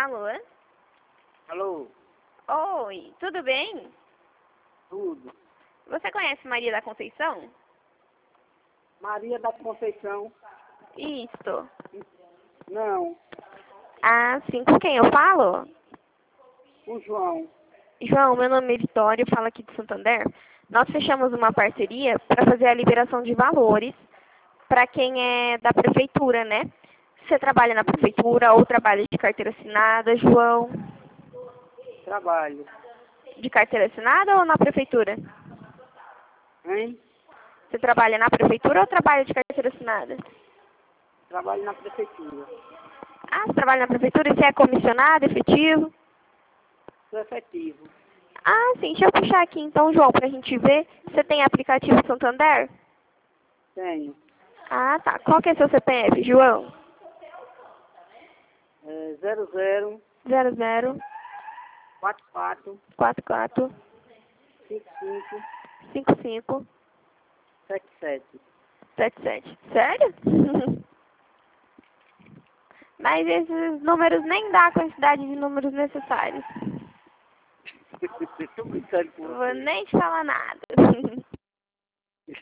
Alô? Alô? Oi, tudo bem? Tudo. Você conhece Maria da Conceição? Maria da Conceição? Isto. Não. Ah, sim. Com quem eu falo? O João. João, meu nome é Vitória, eu falo aqui de Santander. Nós fechamos uma parceria para fazer a liberação de valores para quem é da prefeitura, né? Você trabalha na prefeitura ou trabalha de carteira assinada, João? Trabalho. De carteira assinada ou na prefeitura? Hein? Você trabalha na prefeitura ou trabalha de carteira assinada? Trabalho na prefeitura. Ah, você trabalha na prefeitura e você é comissionado, efetivo? Sou efetivo. Ah, sim. Deixa eu puxar aqui então, João, pra gente ver. Você tem aplicativo Santander? Tenho. Ah, tá. Qual que é seu CPF, João? 00 00 44 44 55 55 77. 77. Sério? Mas esses números nem dá a quantidade de números necessários. Tô brincando com Não vou você. nem te falar nada.